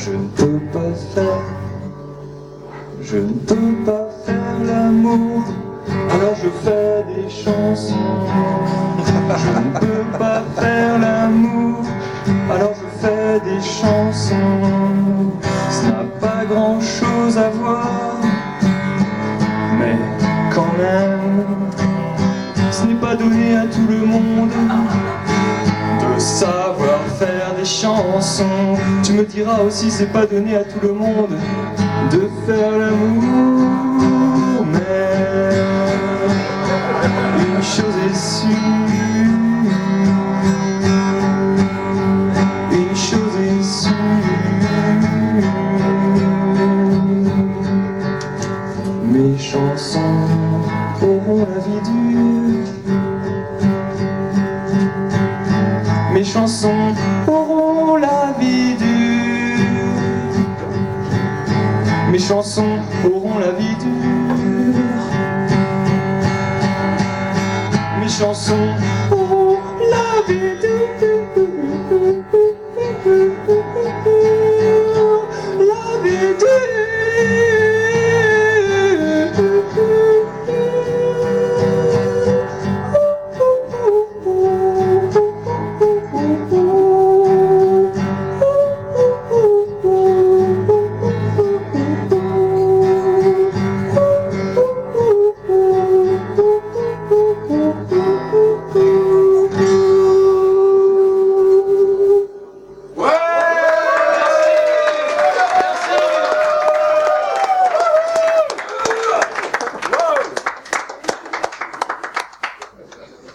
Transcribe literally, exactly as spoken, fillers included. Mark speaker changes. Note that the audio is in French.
Speaker 1: Je ne peux pas faire, je ne peux pas faire l'amour, alors je fais des chansons. Je ne peux pas faire l'amour, alors je fais des chansons. Ça n'a pas grand chose à voir, mais quand même, ce n'est pas donné à tout le monde de savoir faire des chansons. Tu me diras aussi, c'est pas donné à tout le monde de faire l'amour, mais une chose est sûre, une chose est sûre, mes chansons auront la vie dure. Mes chansons auront la vie dure. Mes chansons auront la vie dure. Mes chansons